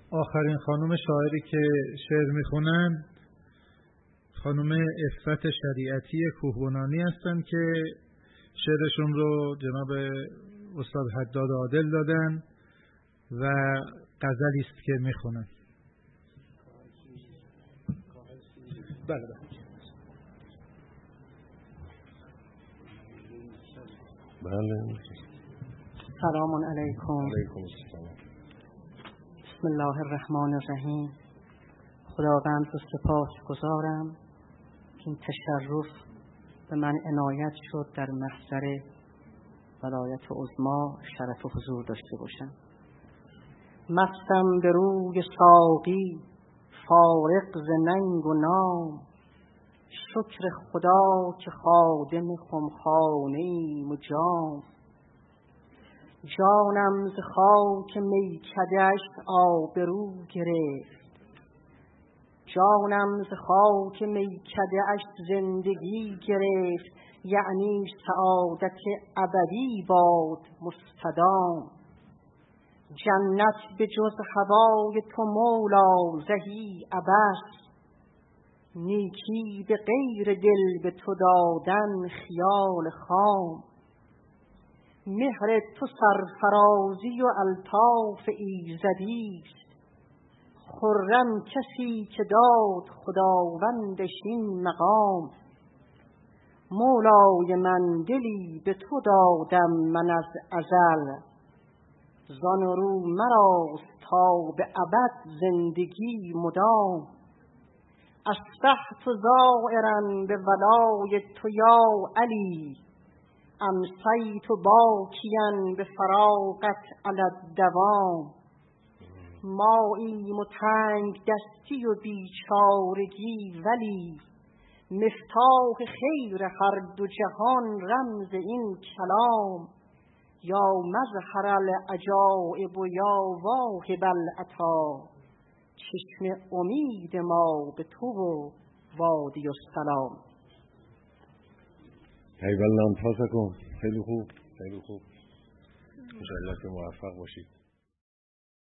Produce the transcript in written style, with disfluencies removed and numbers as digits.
آخرین خانم شاعری که شعر میخونن خانم عفت شریعتی کوهبنانی هستن که شعرشون رو جناب استاد حداد عادل دادن و غزلی است که میخونن. بله. سلام علیکم. بسم الله الرحمن الرحیم. خداوند رو سپاس گزارم که این تشرف به من عنایت شد در محضر ولایت عظما شرف و حضور داشته باشم. مستم به روی ساقی فارغ ز ننگ و نام، شکر خدا که خادم خمخانه‌ایم و جام. جانم ز خاک میکده‌اش آبرو گرفت، جانم ز خاک میکده‌اش زندگی گرفت، یعنی سعادت ابدی باد مستدام. جنت به جز هوای تو مولا زهی عبث، نیکی به غیر دل به تو دادن خیال خام. مهر تو سرفرازی و الطاف ایزدیست، خرم کسی که داد خداوندش این مقام. مولای من دلی به تو دادم من از ازل، زان رو مراست تا به ابد زندگی مدام. اصبحت زائرا به ولای تو یا علی، امسیت باکیا به فراقت علی الدوام. ماییم و تنگ دستی و بیچارگی، ولی مفتاح خیر هر دو جهان رمز این کلام. یا مظهر العجائب و یا واهب العطا، چشم امید ما به تو و وادی السلام. ایوالله انفاسکم. خیلی خوب، خیلی خوب. انشاءالله که موفق باشید.